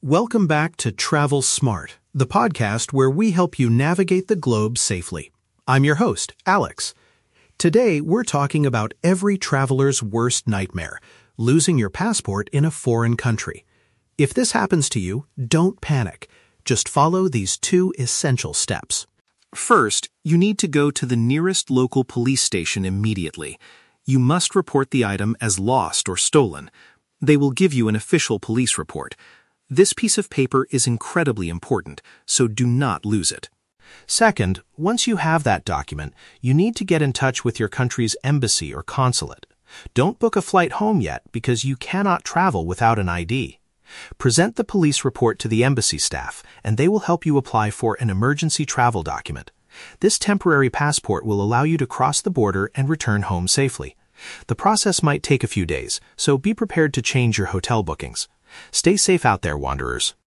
Welcome back to Travel Smart, the podcast where we help you navigate the globe safely. I'm your host, Alex. Today, we're talking about every traveler's worst nightmare, losing your passport in a foreign country. If this happens to you, don't panic. Just follow these two essential steps. First, you need to go to the nearest local police station immediately. You must report the item as lost or stolen. They will give you an official police report. This piece of paper is incredibly important, so do not lose it. Second, once you have that document, you need to get in touch with your country's embassy or consulate. Don't book a flight home yet because you cannot travel without an ID. Present the police report to the embassy staff, and they will help you apply for an emergency travel document. This temporary passport will allow you to cross the border and return home safely. The process might take a few days, so be prepared to change your hotel bookings. Stay safe out there, wanderers.